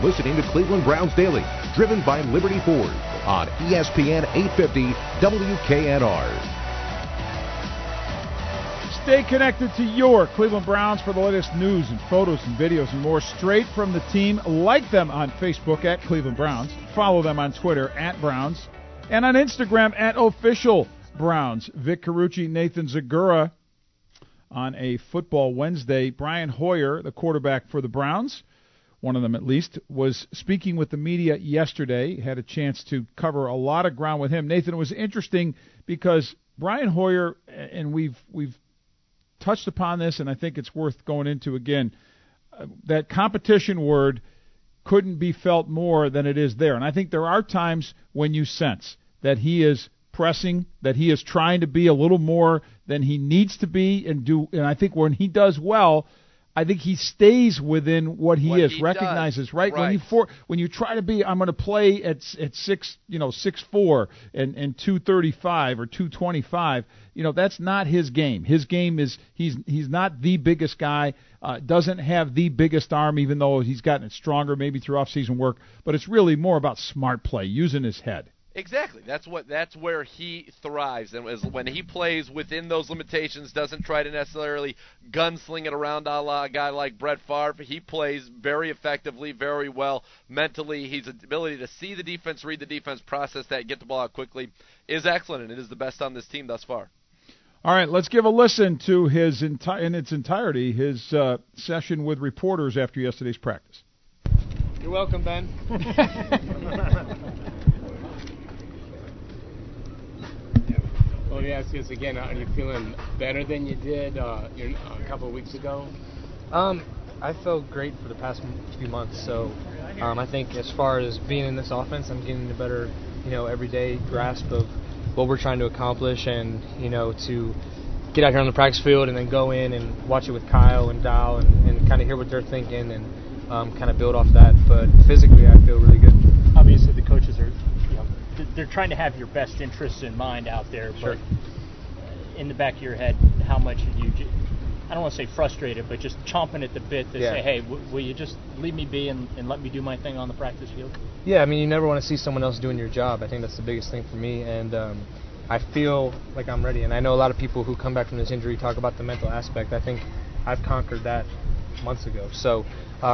listening to Cleveland Browns Daily, driven by Liberty Ford on ESPN 850 WKNR. Stay connected to your Cleveland Browns for the latest news and photos and videos and more straight from the team. Like them on Facebook at Cleveland Browns. Follow them on Twitter at Browns. And on Instagram at Official Browns. Vic Carucci, Nathan Zagura on a Football Wednesday. Brian Hoyer, the quarterback for the Browns, one of them at least, was speaking with the media yesterday. Had a chance to cover a lot of ground with him. Nathan, it was interesting because Brian Hoyer, and we've touched upon this, and I think it's worth going into again, that competition word couldn't be felt more than it is there. And I think there are times when you sense that he is pressing, that he is trying to be a little more than he needs to be and I think when he does well, I think he stays within what he is, recognizes, right? When you try to be, I'm going to play at 6'4" and 235 or 225, that's not his game. His game is he's not the biggest guy, doesn't have the biggest arm, even though he's gotten it stronger maybe through off-season work, but it's really more about smart play, using his head. Exactly. That's where he thrives, and when he plays within those limitations, doesn't try to necessarily gunsling it around a la a guy like Brett Favre. He plays very effectively, very well mentally. His ability to see the defense, read the defense, process that, get the ball out quickly is excellent, and it is the best on this team thus far. All right, let's give a listen to his in its entirety, his session with reporters after yesterday's practice. You're welcome, Ben. Well, yes, again, are you feeling better than you did a couple of weeks ago? I felt great for the past few months, so I think as far as being in this offense, I'm getting a better, everyday grasp of what we're trying to accomplish, and, to get out here on the practice field and then go in and watch it with Kyle and Dow and kind of hear what they're thinking and kind of build off that. But physically, I feel really good. Obviously, the coaches are, they're trying to have your best interests in mind out there, Sure. But in the back of your head, how much are you, I don't want to say frustrated, but just chomping at the bit to say, hey, will you just leave me be and let me do my thing on the practice field? Yeah, I mean, you never want to see someone else doing your job. I think that's the biggest thing for me, and I feel like I'm ready. And I know a lot of people who come back from this injury talk about the mental aspect. I think I've conquered that months ago. So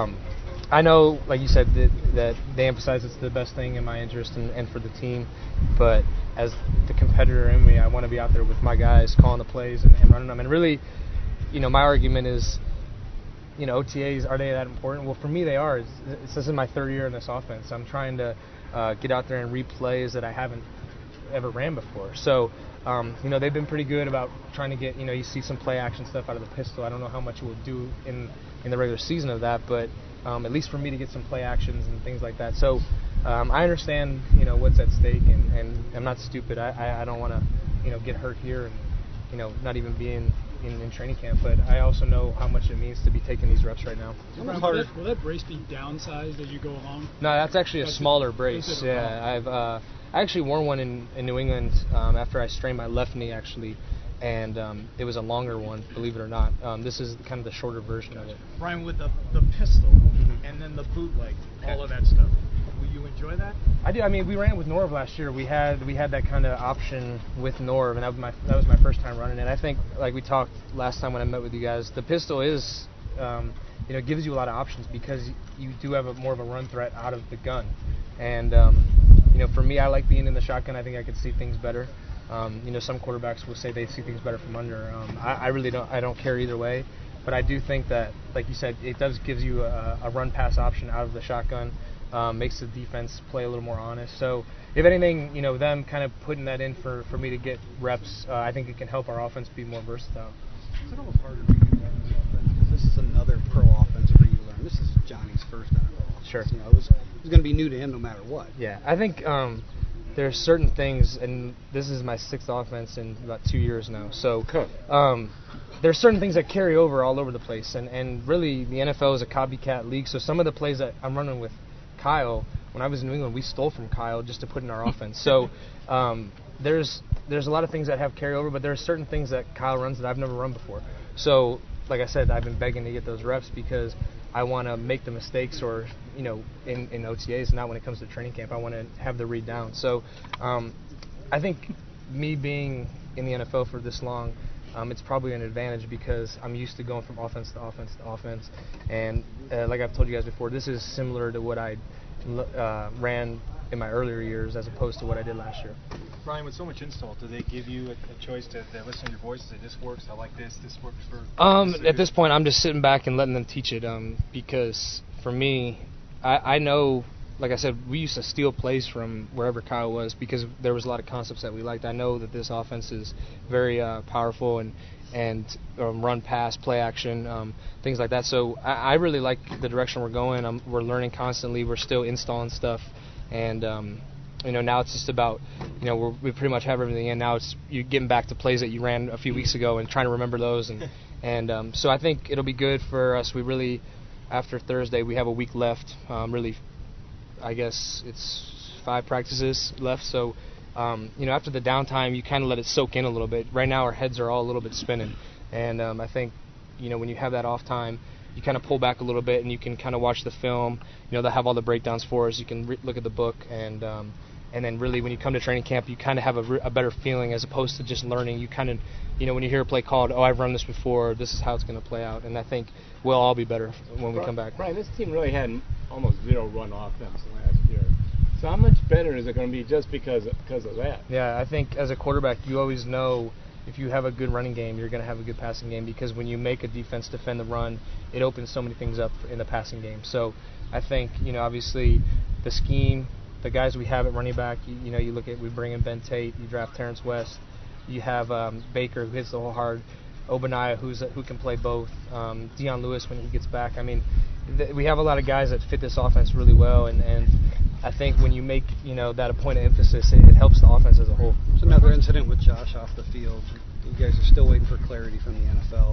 I know, like you said, that they emphasize it's the best thing in my interest and for the team. But as the competitor in me, I want to be out there with my guys, calling the plays and running them. And really, my argument is, OTAs, are they that important? Well, for me, they are. This is my third year in this offense. I'm trying to get out there and replays that I haven't ever ran before. So, they've been pretty good about trying to get, you see some play action stuff out of the pistol. I don't know how much we'll do in the regular season of that, but at least for me to get some play actions and things like that. So I understand, what's at stake, and I'm not stupid. I don't want to, get hurt here and, not even be in training camp, but I also know how much it means to be taking these reps right now. Will that brace be downsized as you go along? No, that's actually a smaller brace. Yeah, I actually worn one in New England after I strained my left knee, actually, and it was a longer one, believe it or not. This is kind of the shorter version of it. Brian, with the pistol and then the bootleg, all of that stuff, will you enjoy that? I do. I mean, we ran it with Norv last year. We had that kind of option with Norv, and that was my first time running it. I think, like we talked last time when I met with you guys, the pistol is, gives you a lot of options because you do have more of a run threat out of the gun. And, for me, I like being in the shotgun. I think I could see things better. Some quarterbacks will say they see things better from under. I really don't. I don't care either way. But I do think that, like you said, it does gives you a run-pass option out of the shotgun. Makes the defense play a little more honest. So, if anything, them kind of putting that in for me to get reps, I think it can help our offense be more versatile. Is it almost harder for you to learn the offense? Because this is another pro offense for you to learn. This is Johnny's first NFL offense. Sure. It was going to be new to him no matter what. Yeah, I think there are certain things, and this is my sixth offense in about 2 years now. So there are certain things that carry over all over the place, and really the NFL is a copycat league. So some of the plays that I'm running with Kyle, when I was in New England, we stole from Kyle just to put in our offense. So there's a lot of things that have carryover, but there are certain things that Kyle runs that I've never run before. So, like I said, I've been begging to get those reps because I want to make the mistakes, or in OTAs, not when it comes to training camp. I want to have the read down. So I think me being in the NFL for this long, it's probably an advantage because I'm used to going from offense to offense to offense. And like I've told you guys before, this is similar to what I ran in my earlier years as opposed to what I did last year. Brian, with so much install, do they give you a choice to listen to your voice? Say, this works, I like this works for... At this point, I'm just sitting back and letting them teach it because for me, I know, like I said, we used to steal plays from wherever Kyle was because there was a lot of concepts that we liked. I know that this offense is very powerful and run, pass, play action, things like that. So I really like the direction we're going. We're learning constantly. We're still installing stuff. And, now it's just about, we pretty much have everything in. Now it's you getting back to plays that you ran a few weeks ago and trying to remember those. And so I think it'll be good for us. We really, after Thursday, we have a week left. Really, I guess it's 5 practices left. So, after the downtime, you kind of let it soak in a little bit. Right now, our heads are all a little bit spinning. And I think, when you have that off time, you kind of pull back a little bit and you can kind of watch the film. They'll have all the breakdowns for us. You can look at the book, and then really when you come to training camp, you kind of have a better feeling as opposed to just learning. You kind of, when you hear a play called, oh, I've run this before, this is how it's going to play out. And I think we'll all be better when we come back. Brian, this team really had almost 0 run offense last year. So how much better is it going to be just because of that? Yeah, I think as a quarterback, you always know if you have a good running game, you're going to have a good passing game because when you make a defense defend the run, it opens so many things up in the passing game. So I think, obviously the scheme, the guys we have at running back, you look at, we bring in Ben Tate, you draft Terrence West, you have Baker who hits the hole hard, Obaniah who can play both, Dion Lewis when he gets back. I mean, we have a lot of guys that fit this offense really well, and I think when you make that a point of emphasis, it helps the offense as a whole. There's another incident with Josh off the field. You guys are still waiting for clarity from the NFL.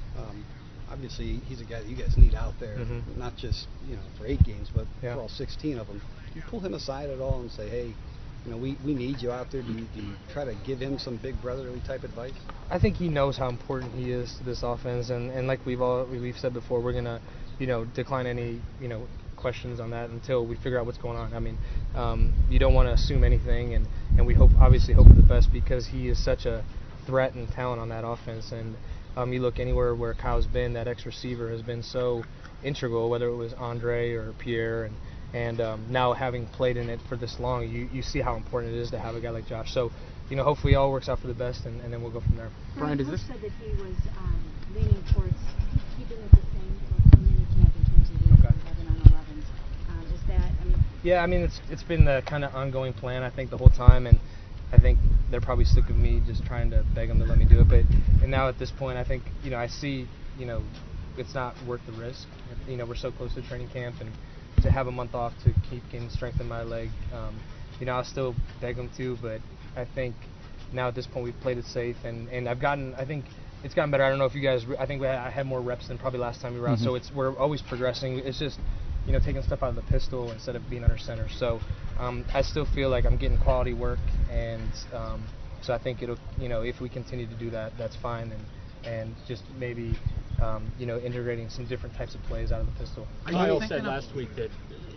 Obviously, he's a guy that you guys need out there, not just for 8 games, but for all 16 of them. Do you pull him aside at all and say, hey, we need you out there? Do you try to give him some big brotherly type advice? I think he knows how important he is to this offense, and like we've said before, we're gonna decline any questions on that until we figure out what's going on. I mean, you don't want to assume anything, and we obviously hope for the best because he is such a threat and talent on that offense. And you look anywhere where Kyle's been, that X receiver has been so integral, whether it was Andre or Pierre, and now having played in it for this long, you see how important it is to have a guy like Josh. So, hopefully it all works out for the best, and then we'll go from there. Brian, Coach said that he was leaning towards keeping it the same for mini camp in terms of the 11 on 11s. Is that, Yeah, it's been the kind of ongoing plan, I think, the whole time, and I think they're probably sick of me just trying to beg them to let me do it. And now at this point, I think, I see, it's not worth the risk. We're so close to training camp, and to have a month off to keep getting strength in my leg, I'll still beg them to, but I think now at this point we've played it safe, and I think it's gotten better. I don't know if you guys, I think I had more reps than probably last time we were out, so we're always progressing. It's just, taking stuff out of the pistol instead of being under center. So I still feel like I'm getting quality work, and so I think it'll, if we continue to do that, that's fine, and just maybe, integrating some different types of plays out of the pistol. Kyle said last week that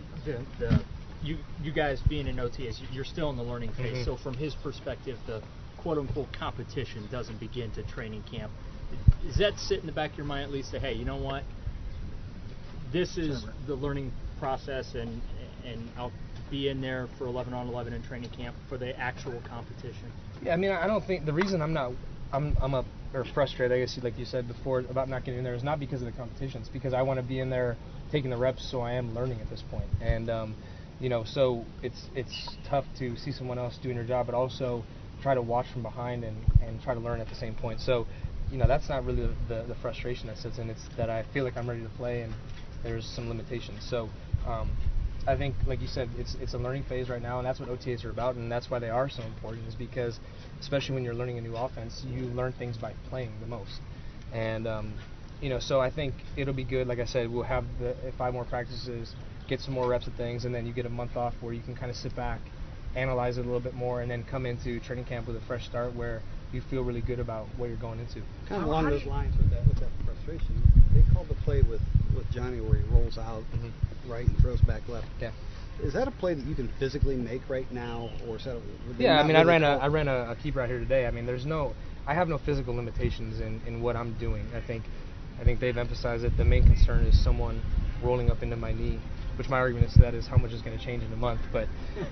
you guys being in OTAs, you're still in the learning phase. So from his perspective, the quote-unquote competition doesn't begin to training camp. Does that sit in the back of your mind at least, say, hey, you know what? This is the learning process, and I'll be in there for 11 on 11 in training camp for the actual competition? Yeah, I don't think the reason I'm frustrated, I guess, like you said before, about not getting in there is not because of the competition. It's because I want to be in there taking the reps, so I am learning at this point. And so it's tough to see someone else doing their job, but also try to watch from behind and try to learn at the same point. So that's not really the frustration that sits in. It's that I feel like I'm ready to play, and there's some limitations. So I think, like you said, it's a learning phase right now, and that's what OTAs are about, and that's why they are so important, is because, especially when you're learning a new offense, you learn things by playing the most. And, so I think it'll be good. Like I said, we'll have 5 more practices, get some more reps of things, and then you get a month off where you can kind of sit back, analyze it a little bit more, and then come into training camp with a fresh start where you feel really good about what you're going into. Kind of along those lines with that frustration. administration, they called the play with Johnny where he rolls out right and throws back left. Yeah. Is that a play that you can physically make right now, or is that? Yeah, I mean, I ran a keeper out here today. I mean, I have no physical limitations in what I'm doing. I think they've emphasized it. The main concern is someone rolling up into my knee, which my argument to that is how much is going to change in a month. But,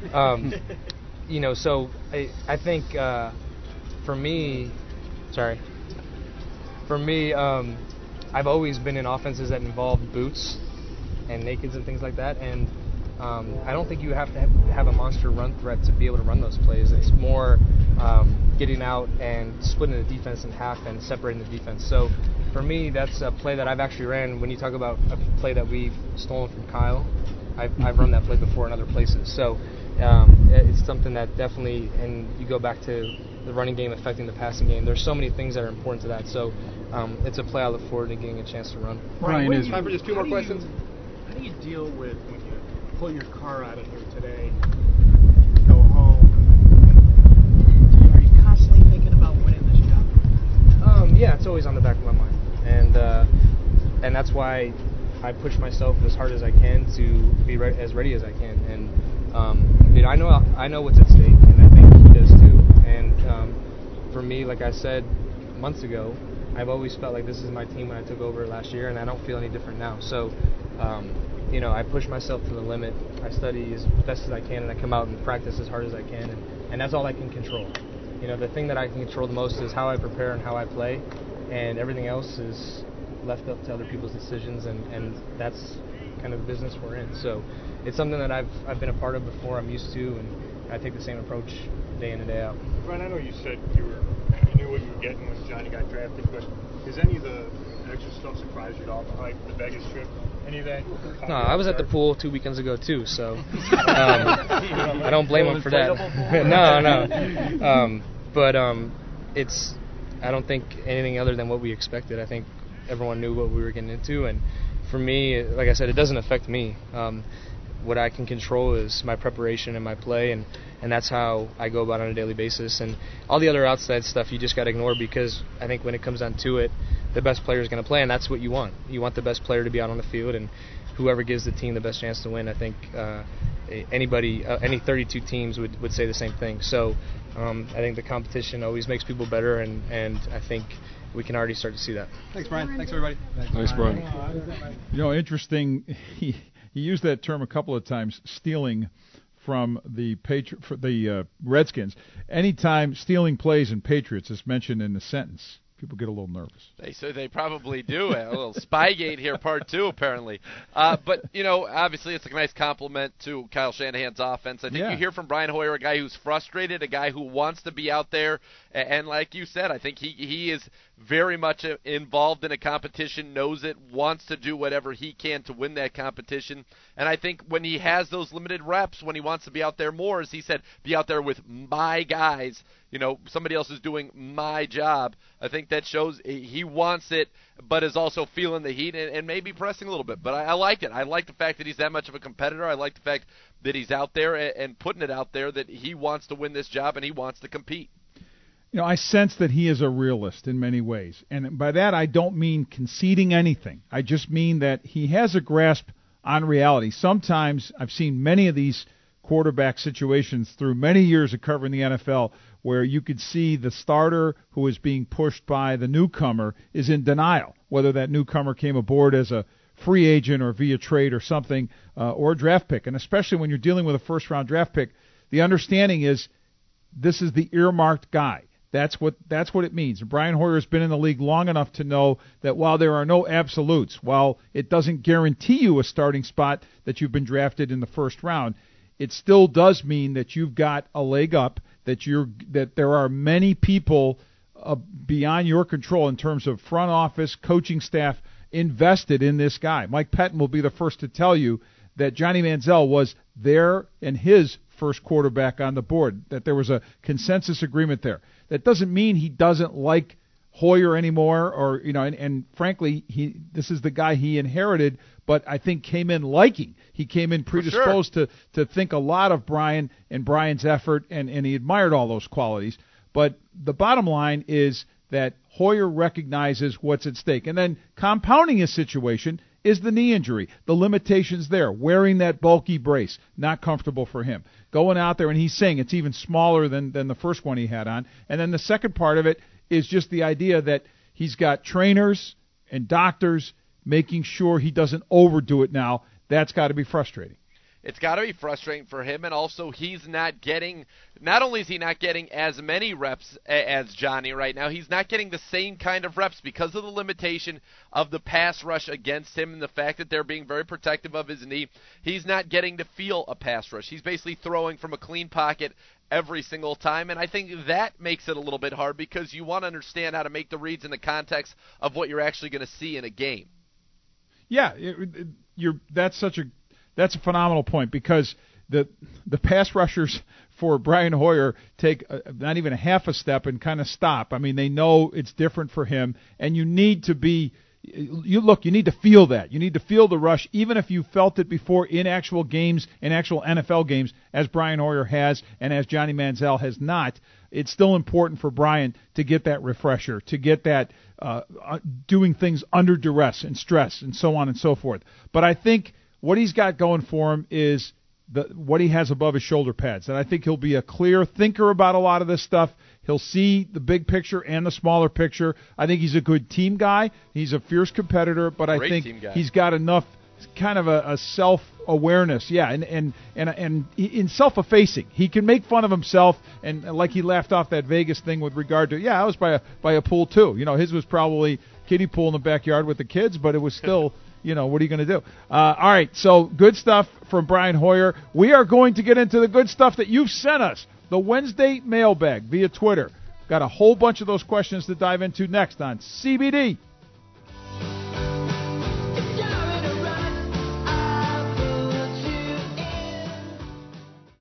so I think for me, I've always been in offenses that involve boots and nakeds and things like that, and I don't think you have to have a monster run threat to be able to run those plays. It's more getting out and splitting the defense in half and separating the defense. So for me, that's a play that I've actually ran. When you talk about a play that we've stolen from Kyle, I've run that play before in other places. So it's something that definitely, and you go back to the running game affecting the passing game. There's so many things that are important to that. So it's a play I look forward to getting a chance to run. Brian, is time for just two more questions. How do you deal with when you pull your car out of here today, go home? Are you constantly thinking about winning this job? Yeah, it's always on the back of my mind, and that's why I push myself as hard as I can to be as ready as I can. And I know what's at stake, and I think he does too. And for me, like I said months ago, I've always felt like this is my team when I took over last year, and I don't feel any different now. So, I push myself to the limit. I study as best as I can, and I come out and practice as hard as I can, and that's all I can control. The thing that I can control the most is how I prepare and how I play, and everything else is left up to other people's decisions, and that's kind of the business we're in. So it's something that I've been a part of before, I'm used to, and I take the same approach day in and day out. Brian, I know you said you knew what you were getting when Johnny got drafted, but does any of the extra stuff surprise you at all? The hype, the Vegas trip, any of that? No, I was at the pool 2 weekends ago too, so I don't blame him for that. No. But I don't think anything other than what we expected. I think everyone knew what we were getting into, and for me, like I said, it doesn't affect me. What I can control is my preparation and my play, and that's how I go about it on a daily basis. And all the other outside stuff you just got to ignore, because I think when it comes down to it, the best player is going to play, and that's what you want. You want the best player to be out on the field, and whoever gives the team the best chance to win. I think any 32 teams would say the same thing. So I think the competition always makes people better, and I think we can already start to see that. Thanks, Brian. Thanks, everybody. Thanks, Brian. Interesting. He used that term a couple of times, stealing from the Redskins. Anytime stealing plays in Patriots is mentioned in the sentence, people get a little nervous. They probably do. A little Spygate here, part 2, apparently. But, obviously it's a nice compliment to Kyle Shanahan's offense. I think you hear from Brian Hoyer, a guy who's frustrated, a guy who wants to be out there. And like you said, I think he is very much involved in a competition, knows it, wants to do whatever he can to win that competition. And I think when he has those limited reps, when he wants to be out there more, as he said, be out there with my guys, somebody else is doing my job. I think that shows he wants it, but is also feeling the heat and maybe pressing a little bit. But I like it. I like the fact that he's that much of a competitor. I like the fact that he's out there and putting it out there that he wants to win this job and he wants to compete. I sense that he is a realist in many ways. And by that, I don't mean conceding anything. I just mean that he has a grasp on reality. Sometimes I've seen many of these quarterback situations through many years of covering the NFL where you could see the starter who is being pushed by the newcomer is in denial, whether that newcomer came aboard as a free agent or via trade or something, or a draft pick. And especially when you're dealing with a first-round draft pick, the understanding is this is the earmarked guy. That's what it means. Brian Hoyer has been in the league long enough to know that while there are no absolutes, while it doesn't guarantee you a starting spot that you've been drafted in the first round, it still does mean that you've got a leg up, that there are many people beyond your control in terms of front office, coaching staff invested in this guy. Mike Pettin will be the first to tell you that Johnny Manziel was there and his first quarterback on the board, that there was a consensus agreement there. That doesn't mean he doesn't like Hoyer anymore, or and frankly, this is the guy he inherited, but I think came in liking. He came in predisposed to think a lot of Brian and Brian's effort, and he admired all those qualities. But the bottom line is that Hoyer recognizes what's at stake. And then compounding his situation is the knee injury, the limitations there, wearing that bulky brace, not comfortable for him. Going out there, and he's saying it's even smaller than the first one he had on. And then the second part of it is just the idea that he's got trainers and doctors making sure he doesn't overdo it now. That's got to be frustrating. It's got to be frustrating for him, and also he's not getting, not only is he not getting as many reps as Johnny right now, he's not getting the same kind of reps because of the limitation of the pass rush against him and the fact that they're being very protective of his knee. He's not getting to feel a pass rush. He's basically throwing from a clean pocket every single time, and I think that makes it a little bit hard because you want to understand how to make the reads in the context of what you're actually going to see in a game. Yeah, that's a phenomenal point because the pass rushers for Brian Hoyer take not even a half a step and kind of stop. I mean, they know it's different for him, and you need to you need to feel that. You need to feel the rush, even if you felt it before in actual games, in actual NFL games, as Brian Hoyer has and as Johnny Manziel has not. It's still important for Brian to get that refresher, to get that doing things under duress and stress and so on and so forth. But I think what he's got going for him is what he has above his shoulder pads. And I think he'll be a clear thinker about a lot of this stuff. He'll see the big picture and the smaller picture. I think he's a good team guy. He's a fierce competitor, but I think he's got enough kind of a self-awareness. Yeah, and in self-effacing. He can make fun of himself, and like he laughed off that Vegas thing with regard to, I was by a pool too. His was probably kiddie pool in the backyard with the kids, but it was still... what are you going to do? All right, so good stuff from Brian Hoyer. We are going to get into the good stuff that you've sent us, the Wednesday mailbag via Twitter. Got a whole bunch of those questions to dive into next on CBD.